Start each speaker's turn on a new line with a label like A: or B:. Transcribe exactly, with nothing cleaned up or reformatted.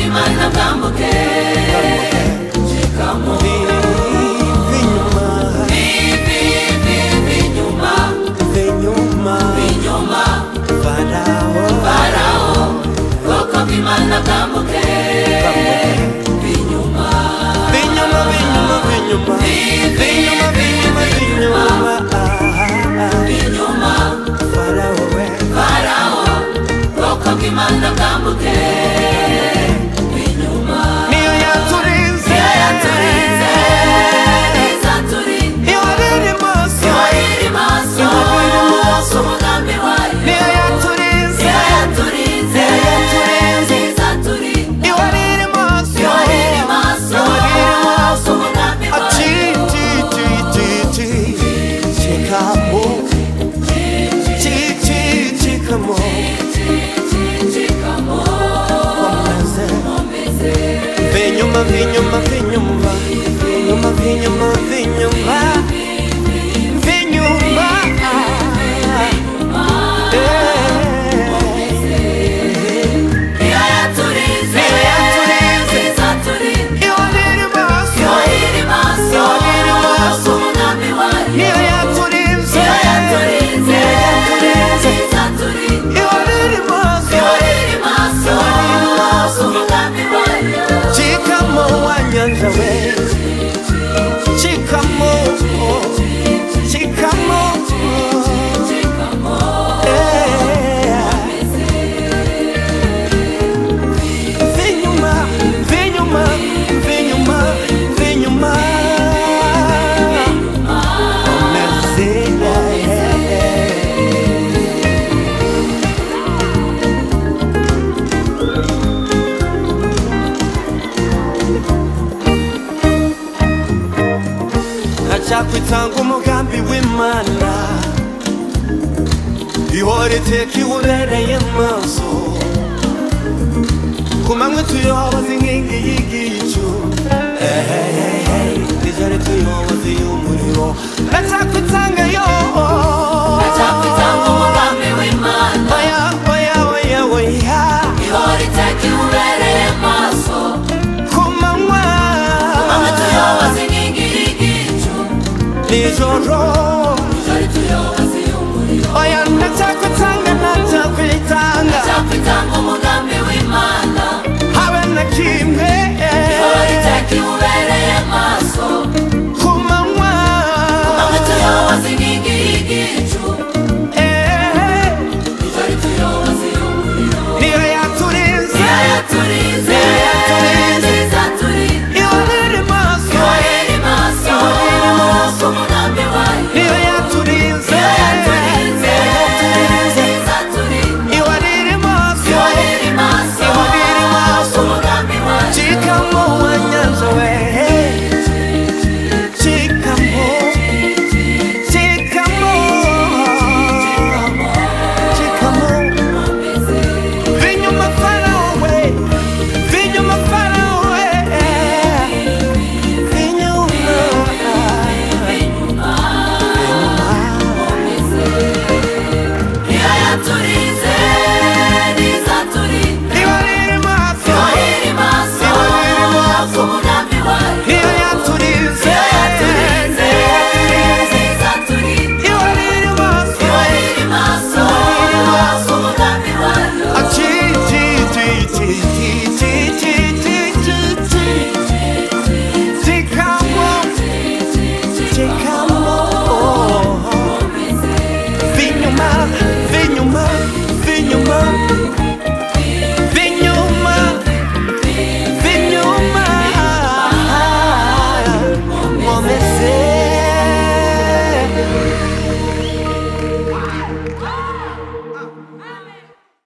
A: bw'Imana bwambuke Chikamo Imana bwambuke binyuma binyuma binyuma binyuma binyuma binyuma binyuma Farao we Farao bwoko bw'Imana bwambuke binyuma niyo yaturinze niyo yaturinze izaturinze iyo iri maso iyo iri maso umugambi wayo niyo yaturinze niyo yaturinze Vinyuma, vinyuma, vinyuma, vinyuma, vinyuma, vinyuma, vinyuma, Iyo yaturinze, iyo yaturinze, izaturinze. Iyo iri maso, iyo iri maso, iri maso, umugambi wayo. Iyo yaturinze, iyo yaturinze, izaturinze. Iyo iri maso, iyo iri maso, iri maso, umugambi wayo. Chikamo wanyanja we, Chikamo, Chikamo, Chikamo, Vinyuma, vinyuma, vinyuma, vinyuma, Chakwitanga umugambi w'Imana ihora iteka iwubereye maso kumanywe tuyoboza inkingi y'igicu nijoro tuyoboza y'umuriro Chakwitanga yo Chakwitanga umugambi w'Imana oya oya oya oya ihora iteka iwubereye maso kumanywe kumanywe tuyoboza inkingi Nijoro